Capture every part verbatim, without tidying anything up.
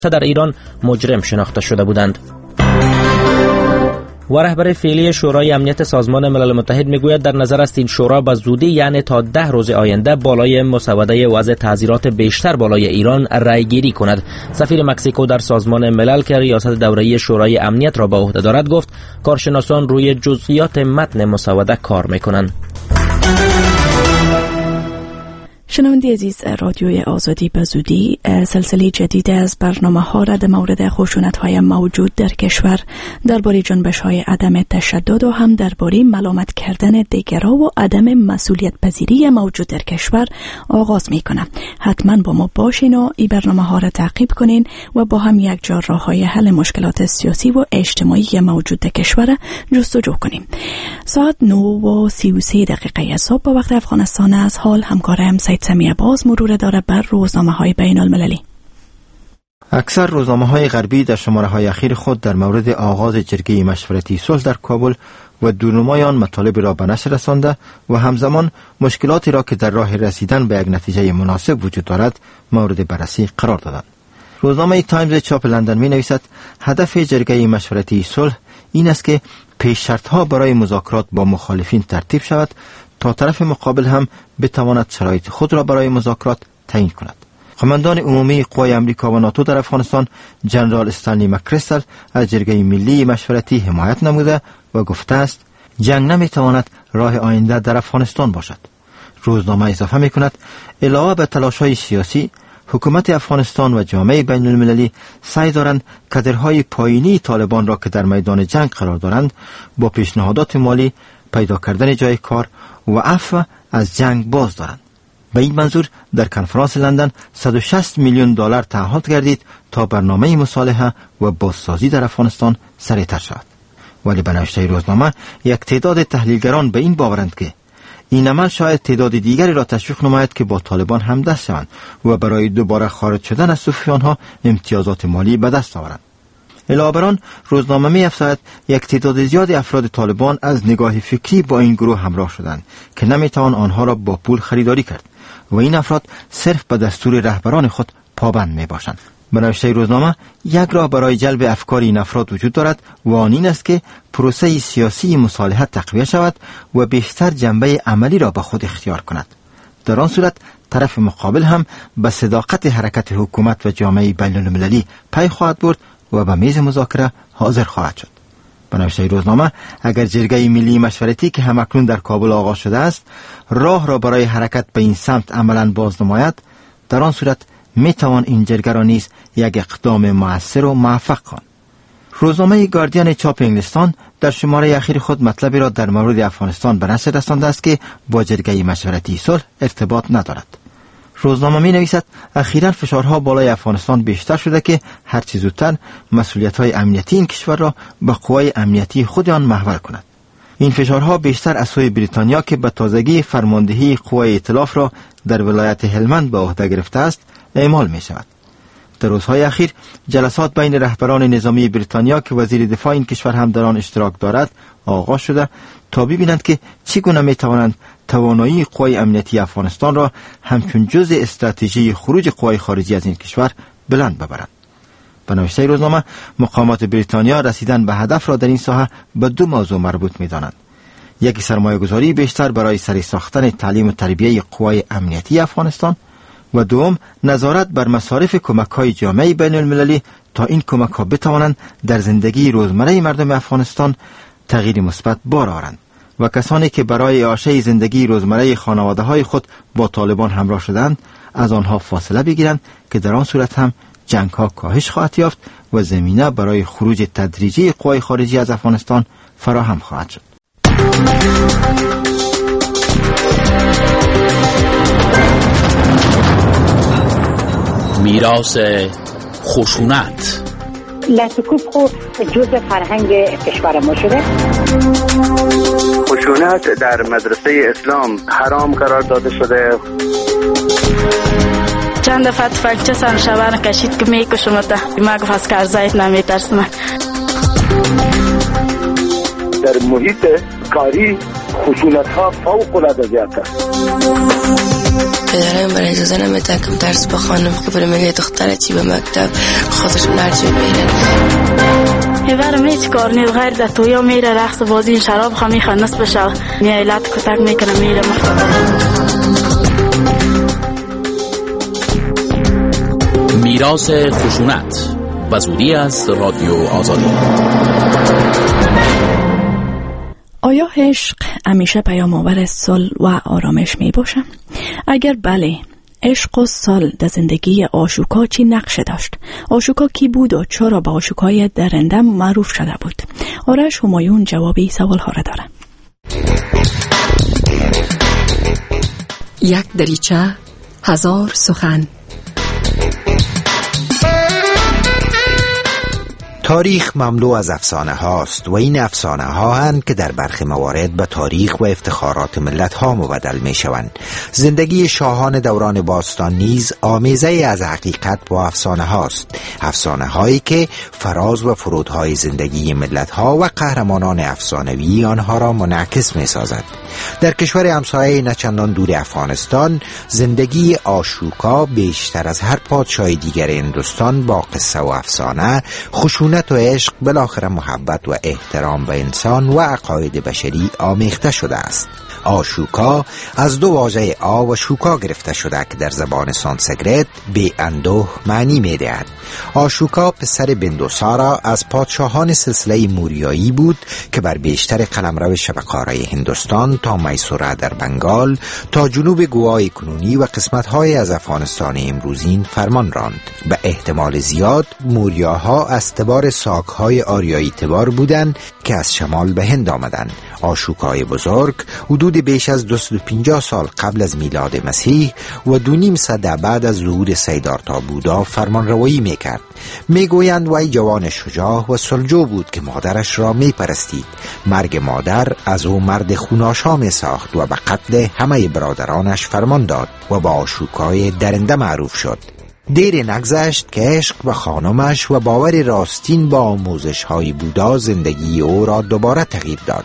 در ایران مجرم شناخته شده بودند. و رهبر فعلی شورای امنیت سازمان ملل متحد میگوید در نظر است این شورا به زودی یعنی تا ده روز آینده بالای مسوده وضع تعزیرات بیشتر بالای ایران رأی گیری کند. سفیر مکزیکو در سازمان ملل که ریاست دوره‌ای شورای امنیت را به عهده دارد گفت کارشناسان روی جزئیات متن مسوده کار میکنند. شنونده عزیز، رادیوی آزادی به زودی سلسله جدید از برنامه ها را در مورد خشونت های موجود در کشور، درباره جنبش های عدم تشدد و هم درباره ملامت کردن دیگران و عدم مسئولیت پذیری موجود در کشور آغاز می کنم. حتما با ما باشین و این برنامه ها را تعقیب کنین و با هم یک جا راه های حل مشکلات سیاسی و اجتماعی موجود در کشور جستجو کنیم. ساعت نه و سی و سه دقیقه صبح به وقت افغانستان از حال همکارم سید سمیه باز مرور داره بر روزنامه های بین المللی. اکثر روزنامه های غربی در شماره های اخیر خود در مورد آغاز جرگه مشورتی صلح در کابل و دورنمای آن مطالب را به نشر رسانده و همزمان مشکلاتی را که در راه رسیدن به یک نتیجه مناسب وجود دارد مورد بررسی قرار دادند. روزنامه تایمز چاپ لندن می نویسد هدف جرگه مشورتی صلح این است که پیش شرط ها برای مذاکرات با مخالفین ترتیب شود تا طرف مقابل هم بتواند شرایط خود را برای مذاکرات تعیین کند. قماندان عمومی قوای امریکا و ناتو در افغانستان جنرال استنلی مکریستل از جرگه ملی مشورتی حمایت نموده و گفته است جنگ نمیتواند راه آینده در افغانستان باشد. روزنامه اضافه میکند علاوه به تلاش‌های سیاسی، حکومت افغانستان و جامعه بین المللی سعی دارند کادرهای پایینی طالبان را که در میدان جنگ قرار دارند با پیشنهادات مالی، پیدا کردن جای کار و عفو از جنگ باز دارند. به این منظور در کنفرانس لندن صد و شصت میلیون دلار تعهد گردید تا برنامه مصالحه و بازسازی در افغانستان سریعتر شود. ولی به نوشته روزنامه یک تعداد تحلیلگران به این باورند که این عمل شاید تعداد دیگری را تشویق نماید که با طالبان همدست شوند و برای دوباره خارج شدن از صفوف آنها امتیازات مالی به دست آورند. علاوه بر آن روزنامه می‌افزاید یک تعداد زیادی افراد طالبان از نگاه فکری با این گروه همراه شدند که نمیتوان آنها را با پول خریداری کرد و این افراد صرف به دستور رهبران خود پابند میباشند. به نوشته روزنامه یک راه برای جلب افکار این افراد وجود دارد و آن این است که پروسه سیاسی مصالحت تقویت شود و بیشتر جنبه عملی را به خود اختیار کند. در آن صورت طرف مقابل هم به صداقت حرکت حکومت و جامعه بین المللی پی خواهد برد و به میز مذاکره حاضر خواهد شد. به نوشته روزنامه اگر جرگه ملی مشورتی که همکنون در کابل آغاز شده است راه را برای حرکت به این سمت عملاً باز نماید، در آن صورت می توان این جرگه را نیز یک اقدام مؤثر و موفق خواند. روزنامه گاردین چاپ انگلستان در شماره اخیر خود مطلبی را در مورد افغانستان به نشر رسانده است که با جرگه مشورتی صلح ارتباط ندارد. روزنامه می نویسد اخیراً فشارها بالای افغانستان بیشتر شده که هرچی زودتر مسئولیت‌های امنیتی این کشور را به قوای امنیتی خود آن محول کند. این فشارها بیشتر از سوی بریتانیا که به تازگی فرماندهی قوای ائتلاف را در ولایت هلمند به عهده گرفته است اعمال می شود. در روزهای اخیر جلسات بین رهبران نظامی بریتانیا که وزیر دفاع این کشور هم در آن اشتراک دارد آغاز شده تا ببینند که چگونه می توانند توانایی قوای امنیتی افغانستان را همچون جزء استراتژی خروج قوای خارجی از این کشور بلند ببرند. به نوشته روزنامه مقامات بریتانیا رسیدن به هدف را در این ساحه به دو موضوع مربوط می دانند. یکی سرمایه گذاری بیشتر برای سری ساختن تعلیم و تربیه قوای امنیتی افغانستان و دوم نظارت بر مصارف کمک‌های جامعه بین المللی تا این کمک‌ها بتوانند در زندگی روزمره مردم افغانستان تغییر مثبت بار آورند و کسانی که برای اعاشه زندگی روزمره خانواده‌های خود با طالبان همراه شدند از آنها فاصله بگیرند که در آن صورت هم جنگ‌ها کاهش خواهد یافت و زمینه برای خروج تدریجی قوای خارجی از افغانستان فراهم خواهد شد. میراث خشونت لطفوف خو جزء فرهنگ کشور ما شده. خشونت در مدرسه اسلام حرام قرار داده شده. چند دفعه تفنگچه سر شبان کشید که میکشم تا ما گفت از کارزایت نمیترسم. در محیط کاری خشونت ها فوق العاده زیاد است. پدرم برای اجازه نمیده که درس بخوانم که برای میگه دختره چی به مکتب خودشون هرچی ببینن. هیوارم هیچ کار نیست غیر در تویا میره رقص بازی شراب خوا میخواد نصف بشه نیایلت کتک میکنه میره میراث خشونت و زودی از رادیو آزادی. آیا عشق همیشه پیام‌آور صلح و آرامش می باشه؟ اگر بله، عشق و صلح در زندگی آشوکا چی نقشه داشت؟ آشوکا کی بود و چرا به آشوکای درنده معروف شده بود؟ آرش همایون جوابی سوال ها را داره. یک دریچه، هزار سخن. تاریخ مملو از افسانه هاست و این افسانه ها هستند که در برخی موارد به تاریخ و افتخارات ملت ها مبدل می شوند. زندگی شاهان دوران باستان نیز آمیزه از حقیقت با افسانه هاست. افسانه هایی که فراز و فرودهای زندگی ملت ها و قهرمانان افسانوی آنها را منعکس می سازد. در کشور همسایه نچندان دور افغانستان، زندگی آشوکا بیشتر از هر پادشاه دیگر هندوستان با قصه و افسانه، خشونت و عشق، بالاخره محبت و احترام به انسان و عقاید بشری آمیخته شده است. آشوکا از دو واژه آ و شوکا گرفته شده که در زبان سانسکریت به اندوه معنی می دهد. آشوکا پسر بندوسارا از پادشاهان سلسله موریایی بود که بر بیشتر قلمرو شبه‌قاره هندوستان تا میسوره در بنگال تا جنوب گوای کنونی و قسمت‌های از افغانستان امروزین فرمان راند. به احتمال زیاد موریاها از تبار ساک‌های آریایی تبار بودند که از شمال به هند آمدند. آشوکای بزرگ حدود بیش از دویست و پنجاه سال قبل از میلاد مسیح و دو نیم سده بعد از ظهور سیدارتا بودا فرمان روایی میکرد. میگویند وی جوان شجاع و سلجو بود که مادرش را میپرستید. مرگ مادر از او مرد خوناشا میساخت و به قتل همه برادرانش فرمان داد و با آشوکای درنده معروف شد. دیر نگذشت که عشق به خانمش و باور راستین با آموزش های بودا زندگی او را دوباره تغییر داد.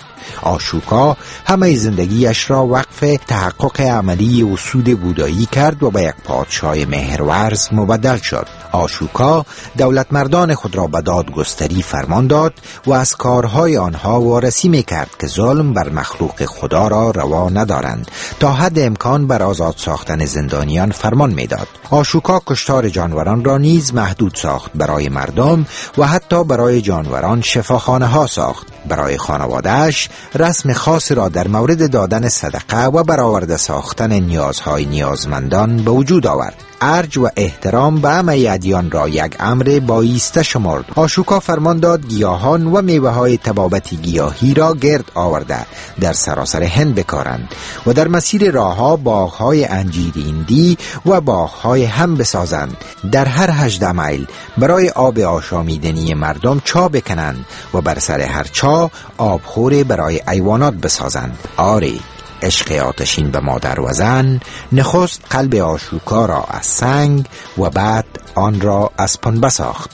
آشوکا همه زندگیش را وقف تحقق عملی اصول بودایی کرد و به یک پادشاه مهرورز مبدل شد. آشوکا دولت مردان خود را به دادگستری فرمان داد و از کارهای آنها وارسی میکرد که ظلم بر مخلوق خدا را روا ندارند. تا حد امکان بر آزاد ساختن زندانیان فرمان میداد. آشوکا کشتار جانوران را نیز محدود ساخت. برای مردم و حتی برای جانوران شفاخانه ها ساخت. برای خانواده‌اش رسم خاص را در مورد دادن صدقه و برآورده ساختن نیازهای نیازمندان به وجود آورد. ارج و احترام به همه ادیان را یک امر بایسته شمرد. آشوکا فرمان داد گیاهان و میوه های تبابت گیاهی را گرد آورده در سراسر هند بکارند و در مسیر راهها باغهای انجیر هندی و باغهای هم بسازند. در هر هجده میل برای آب آشامیدنی مردم چا بکنند و بر سر هر چا آبخور برای حیوانات بسازند. آری عشق آتشین به مادر و زن نخست قلب آشوکا را از سنگ و بعد آن را از پنبه ساخت.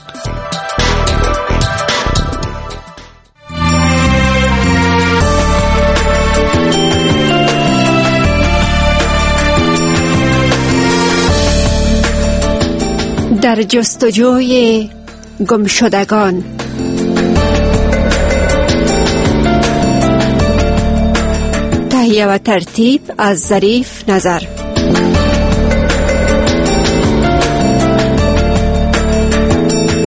در جستجوی گمشدگان. تهیه و ترتیب از ظریف نظر.